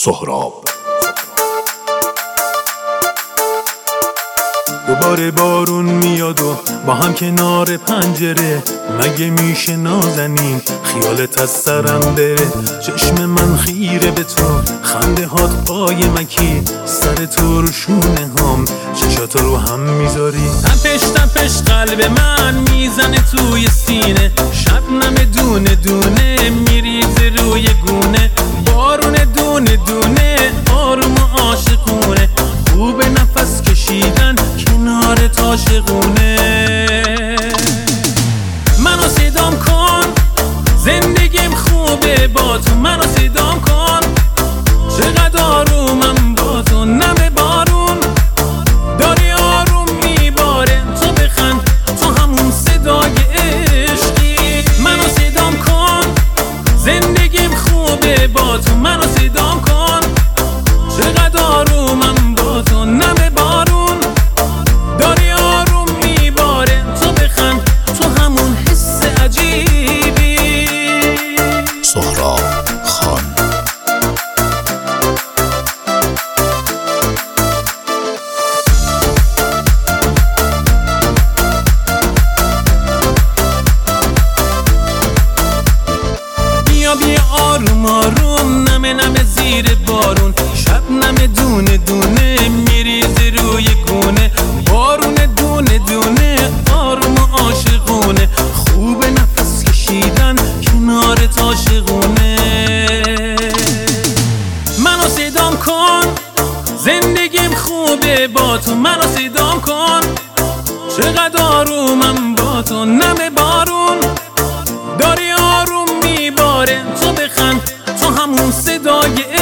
سهراب. دوباره بارون میاد و با هم کنار پنجره، مگه میشه نازنین خیالت از سرم بره؟ چشم من خیره به تو، خنده هات قای مکی، سر تو رو شونه هم، چشات رو هم میذاری. تپش تپش قلب من میزنه توی سینه، شبنم دونه دونه میریزه روی گونه، بارون دونه دونه آروم و عاشقونه، خوب نفس کشیدن کنار عاشقونه. منو صدام کن، زندگیم خوبه با تو، منو صدام کن، چقدر آرومم با تو، نم بارون داری آروم میباره، تو بخند تو همون صدای عشقی. منو صدام کن، زندگیم خوبه با تو، منو صدام کن، چقدر آرومم با تو، نم بارون داری آروم میباره، تو بخند تو همون حس عجیبی. سهراب خان. بیا بیا آروم آروم، نمه نمه زیر بارون، شبنم دونه دونه میریزه روی گونه، بارون دونه دونه آروم و عاشقونه، خوب نفس کشیدن کنار عاشقونه. منو صدام کن، زندگیم خوبه با تو، منو صدام کن، چقدر آرومم با تو، نم بارون داری آروم میباره، تو بخند تو همون صدای